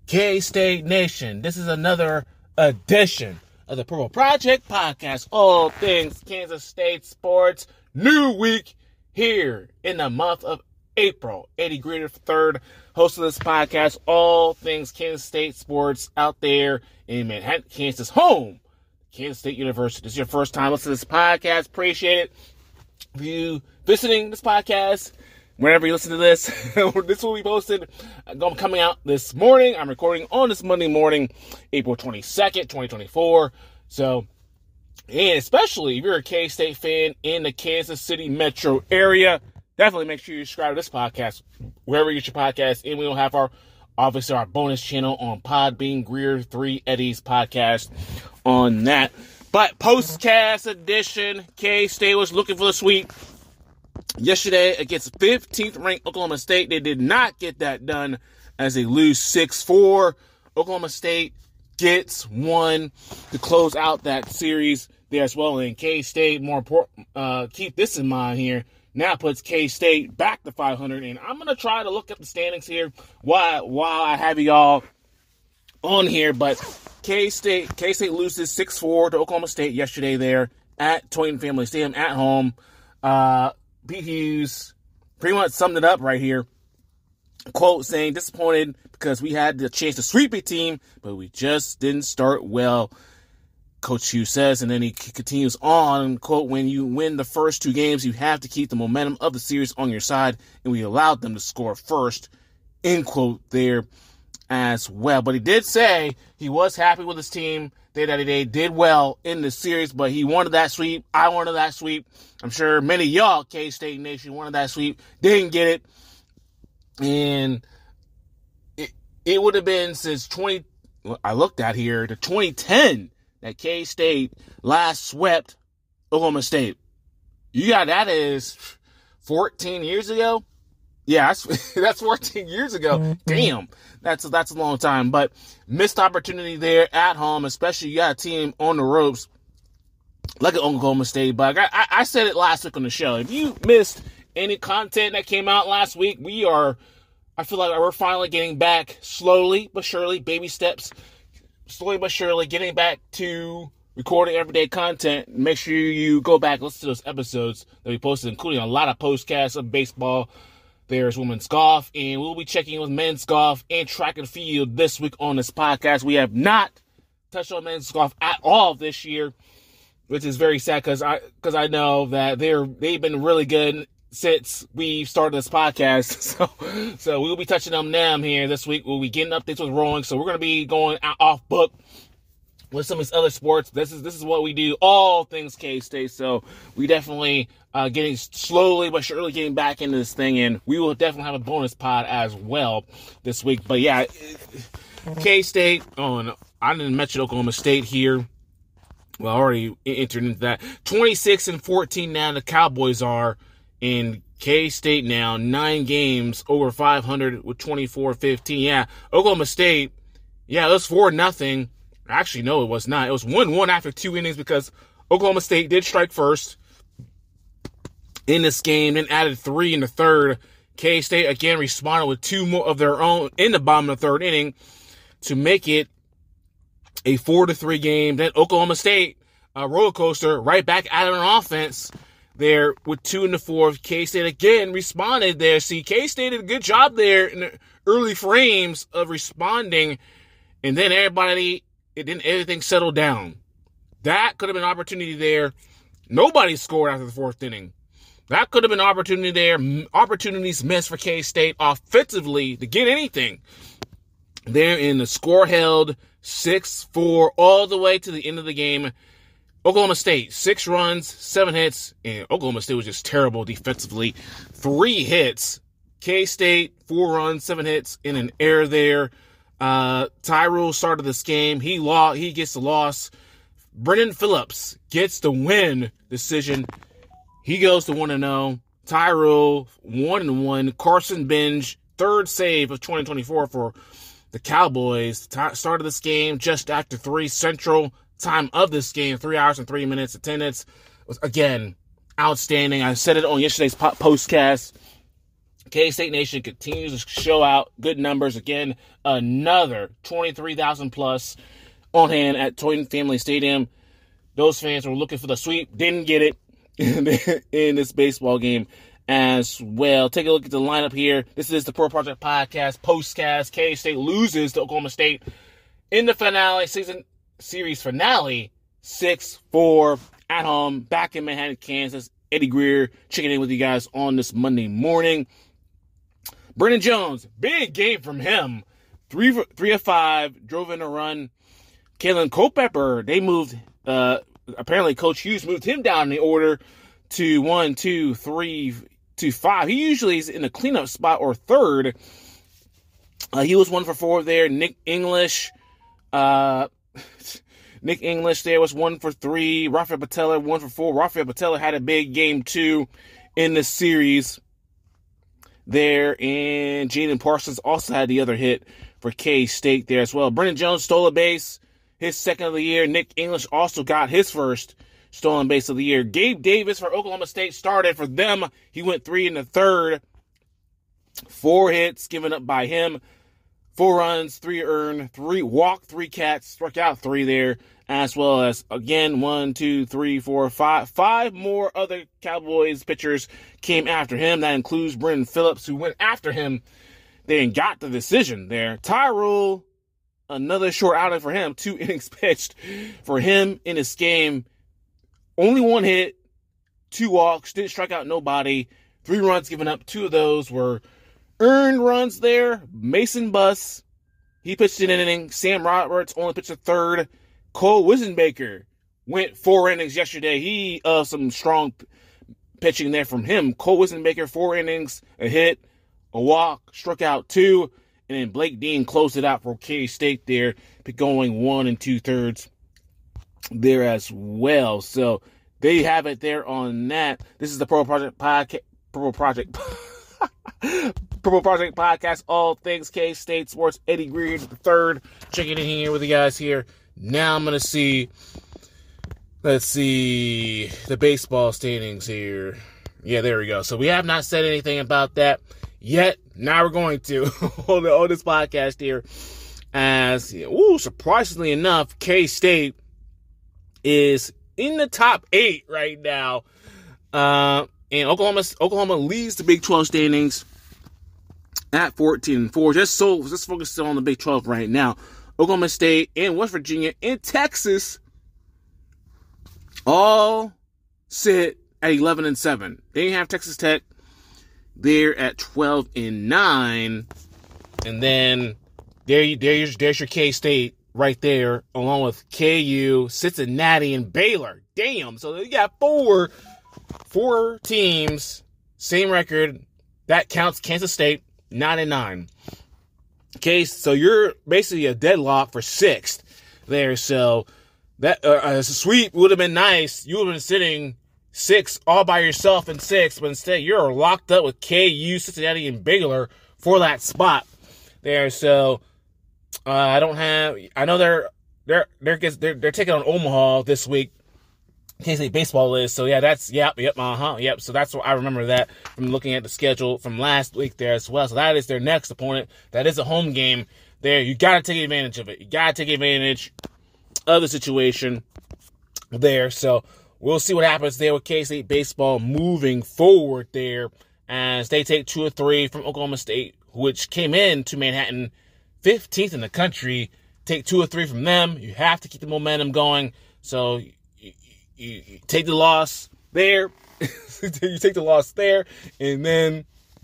K-State Nation. This is another edition of the Purple Project Podcast. All things Kansas State sports. New week here in the month of April. Eddie Greeter III, host of this podcast. All things Kansas State sports out there in Manhattan, Kansas, home. Kansas State University. This is your first time listening to this podcast. Appreciate it. If you visiting this podcast, whenever you listen to this, this will be posted, coming out this morning. I'm recording on this Monday morning, April 22nd, 2024. So, and especially if you're a K-State fan in the Kansas City metro area, definitely make sure you subscribe to this podcast, wherever you get your podcast. And we will have our bonus channel on Podbean, Greer 3 Eddie's podcast on that. But postcast edition, K-State was looking for the sweep yesterday against 15th ranked Oklahoma State. They did not get that done as they lose 6-4. Oklahoma State gets one to close out that series there as well. And K-State, more important, keep this in mind here, now puts K-State back to 500. And I'm going to try to look at the standings here while I have y'all on here. But K-State loses 6-4 to Oklahoma State yesterday there at Toyota Family Stadium at home. Pete Hughes pretty much summed it up right here. Quote saying, disappointed because we had the chance to sweep a team, but we just didn't start well, Coach Hughes says. And then he continues on, quote, when you win the first two games, you have to keep the momentum of the series on your side, and we allowed them to score first, end quote there as well. But he did say he was happy with his team. They did well in the series, but he wanted that sweep. I wanted that sweep. I'm sure many of y'all, K-State Nation, wanted that sweep. Didn't get it. And it would have been since I looked at here, the 2010 that K-State last swept Oklahoma State. You got that is 14 years ago? Yeah, that's 14 years ago. Mm-hmm. Damn, that's a long time. But missed opportunity there at home, especially you got a team on the ropes like an Oklahoma State. But I said it last week on the show. If you missed any content that came out last week, I feel like we're finally getting back slowly but surely, baby steps, slowly but surely getting back to recording everyday content. Make sure you go back, listen to those episodes that we posted, including a lot of postcasts of baseball. There's women's golf, and we'll be checking in with men's golf and track and field this week on this podcast. We have not touched on men's golf at all this year, which is very sad because I know that they've been really good since we started this podcast. So we'll be touching on them here this week. We'll be getting updates with rowing. So we're going to be going off book with some of these other sports. This is what we do, all things K-State. So we definitely getting slowly but surely getting back into this thing, and we will definitely have a bonus pod as well this week. But yeah, K-State I didn't mention Oklahoma State here. Well, I already entered into that. 26-14 now the Cowboys are, in K-State now 9 games over 500 with 24-15. Yeah, Oklahoma State. Yeah, it was 4-0. Actually, no, it was not. It was 1-1 after 2 innings because Oklahoma State did strike first in this game, then added 3 in the third. K-State again responded with 2 more of their own in the bottom of the third inning to make it a 4-3 game. Then Oklahoma State, a roller coaster, right back at an offense there with 2 in the fourth. K-State again responded there. See, K-State did a good job there in the early frames of responding, and then everything settled down. That could have been an opportunity there. Nobody scored after the fourth inning. That could have been an opportunity there. Opportunities missed for K-State offensively to get anything. There in the score held 6-4 all the way to the end of the game. Oklahoma State, 6 runs, 7 hits, and Oklahoma State was just terrible defensively. 3 hits. K-State, 4 runs, 7 hits, and an error there. Tyrell started this game. He gets the loss. Brendan Phillips gets the win decision. He goes to 1-0. Tyrell 1-1. Carson Benj, 3rd save of 2024 for the Cowboys. Started this game just after 3 Central. Time of this game, 3 hours and 3 minutes. Attendance was, again, outstanding. I said it on yesterday's postcast. K-State Nation continues to show out good numbers. Again, another 23,000 plus on hand at Toyota Family Stadium. Those fans were looking for the sweep, didn't get it in this baseball game as well. Take a look at the lineup here. This is the Pro Project Podcast postcast. K-State loses to Oklahoma State in the series finale, 6-4 at home, back in Manhattan, Kansas. Eddie Greer checking in with you guys on this Monday morning. Brennan Jones, big game from him. 3 of 5, drove in a run. Kalen Culpepper, they moved, apparently Coach Hughes moved him down in the order to 1, 2, 3, to 5. He usually is in the cleanup spot or third. He was 1 for 4 there. Nick English there was 1 for 3. Rafael Patella, 1 for 4. Rafael Patella had a big game too in the series there, and Jaden Parsons also had the other hit for K-State there as well. Brennan Jones stole a base, his second of the year. Nick English also got his first stolen base of the year. Gabe Davis for Oklahoma State started for them. He went 3 in the third. 4 hits given up by him. 4 runs, 3 earned, 3 walked, 3 cats, struck out 3 there, as well as, again, 1, 2, 3, 4, 5. 5 more other Cowboys pitchers came after him. That includes Brendan Phillips, who went after him there and got the decision there. Tyrell, another short outing for him. 2 innings pitched for him in this game. Only 1 hit, 2 walks, didn't strike out nobody. 3 runs given up. 2 of those were earned runs there. Mason Buss, he pitched an inning. Sam Roberts only pitched a third. Cole Wisenbaker went 4 innings yesterday. He, some strong pitching there from him. Cole Wisenbaker, 4 innings, a hit, a walk, struck out 2. And then Blake Dean closed it out for K-State there, going 1 2/3 there as well. So there you have it there on that. This is the Purple Project Podcast. Purple Project Podcast, all things K-State sports. Eddie Greer III checking in here with you guys here. Now I'm going to see, let's see, the baseball standings here. Yeah, there we go. So we have not said anything about that yet. Now we're going to on this podcast here. As, surprisingly enough, K-State is in the top 8 right now. And Oklahoma leads the Big 12 standings at 14-4. Just focus on the Big 12 right now. Oklahoma State and West Virginia and Texas all sit at 11-7. Then you have Texas Tech. They're at 12-9. And then there's your K-State right there, along with KU, Cincinnati, and Baylor. Damn. So you got four teams, same record. That counts Kansas State, 9-9. Okay, so you're basically a deadlock for 6th there. So that a sweep would have been nice. You would have been sitting 6 all by yourself in 6th, but instead you're locked up with KU, Cincinnati, and Baylor for that spot there. So I know they're taking on Omaha this week. K-State baseball is, so yeah, yep. So that's what I remember that from looking at the schedule from last week there as well. So that is their next opponent. That is a home game there. You got to take advantage of it. You got to take advantage of the situation there. So we'll see what happens there with K-State baseball moving forward there as they take 2 or 3 from Oklahoma State, which came in to Manhattan 15th in the country. Take 2 or 3 from them. You have to keep the momentum going. So you take the loss there. You take the loss there, and then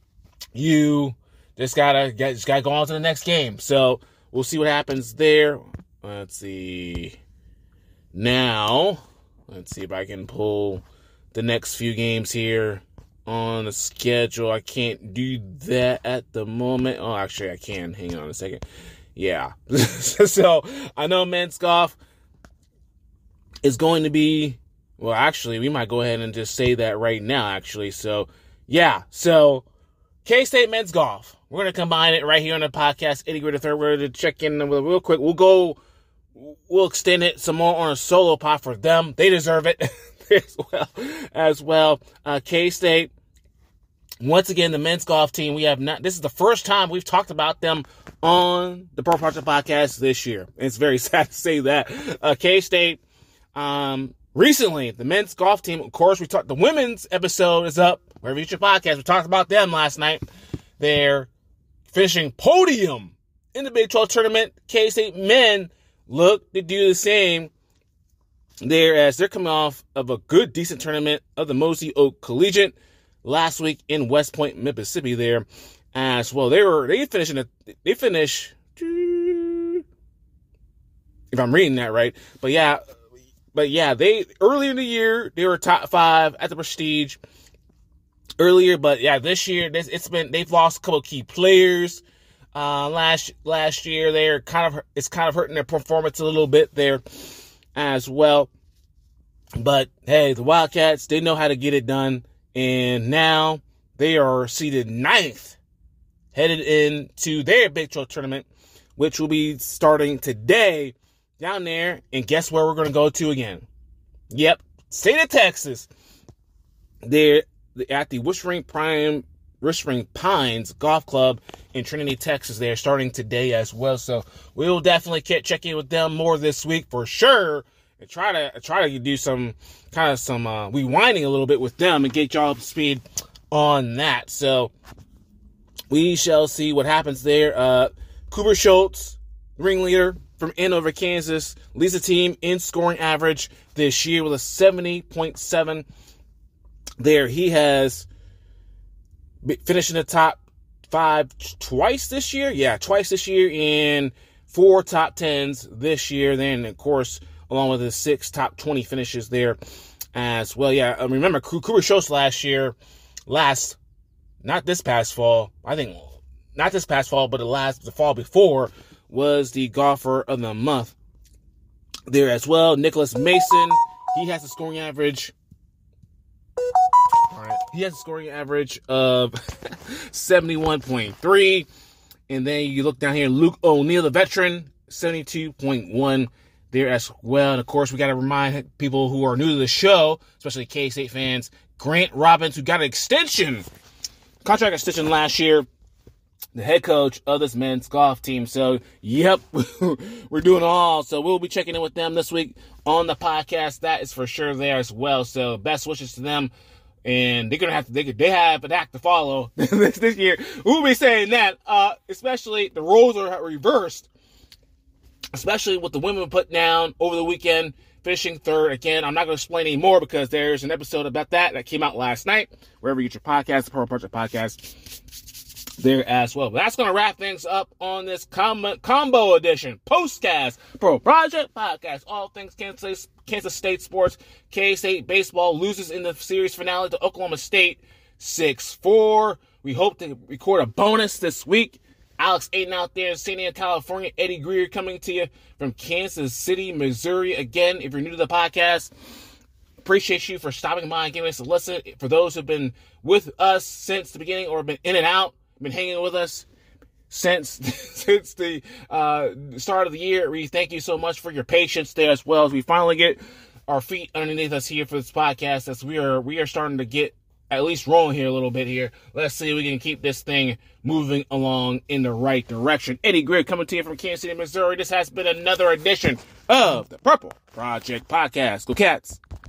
you just gotta go on to the next game. So we'll see what happens there. Let's see. Now, let's see if I can pull the next few games here on the schedule. I can't do that at the moment. Oh, actually, I can. Hang on a second. Yeah. So I know men's golf is going to be, well, actually, we might go ahead and just say that right now, actually. So, yeah. So, K-State men's golf. We're going to combine it right here on the podcast. Eddie Greer III. We're going to check in with real quick. We'll extend it some more on a solo pod for them. They deserve it as well. K-State Once again, the men's golf team, this is the first time we've talked about them on the Purple Project podcast this year. It's very sad to say that. K-State, recently, the men's golf team, of course, the women's episode is up, wherever you get your podcast. We talked about them last night. They're finishing podium in the Big 12 tournament. K-State men look to do the same there as they're coming off of a good, decent tournament of the Mosey Oak Collegiate last week in West Point, Mississippi there as well. They finished, if I'm reading that right, but yeah, they earlier in the year, they were top 5 at the Prestige earlier, but yeah, this year, they've lost a couple of key players. Last year, it's kind of hurting their performance a little bit there as well. But hey, the Wildcats, they know how to get it done. And now they are seeded 9th, headed into their Big 12 tournament, which will be starting today down there. And guess where we're going to go to again? Yep, state of Texas. They're at the Whispering Pines Golf Club in Trinity, Texas. They're starting today as well. So we will definitely check in with them more this week for sure. And try to do some rewinding a little bit with them and get y'all up to speed on that. So we shall see what happens there. Cooper Schultz, ringleader from Andover, Kansas, leads the team in scoring average this year with a 70.7. There, he has finished in the top 5 twice this year. Yeah, twice this year, and 4 top 10s this year. Then, of course, along with his 6 top 20 finishes there as well. Yeah, remember, Cooper Schultz not this past fall, I think, not this past fall, but the fall before, was the golfer of the month there as well. Nicholas Mason, he has a scoring average. All right, he has a scoring average of 71.3. And then you look down here, Luke O'Neill, the veteran, 72.1 there as well. And of course, we got to remind people who are new to the show, especially K-State fans, Grant Robbins, who got an contract extension last year, the head coach of this men's golf team. So, yep, we're doing all. So we'll be checking in with them this week on the podcast. That is for sure there as well. So best wishes to them. And they're gonna they have an act to follow this year. We'll be saying that, especially the roles are reversed, especially what the women put down over the weekend, finishing 3rd. Again, I'm not going to explain anymore because there's an episode about that came out last night, wherever you get your podcast, the Purple Project podcast, there as well. But that's going to wrap things up on this combo edition, postcast, Purple Project podcast, all things Kansas State sports. K-State baseball loses in the series finale to Oklahoma State 6-4. We hope to record a bonus this week. Alex Aiden out there in San Diego, California. Eddie Greer coming to you from Kansas City, Missouri. Again, if you're new to the podcast, appreciate you for stopping by and giving us a listen. For those who've been with us since the beginning or been in and out, been hanging with us since the start of the year, we thank you so much for your patience there as well as we finally get our feet underneath us here for this podcast, as we are starting to get at least rolling here a little bit here. Let's see if we can keep this thing moving along in the right direction. Eddie Greer coming to you from Kansas City, Missouri. This has been another edition of the Purple Project Podcast. Go Cats!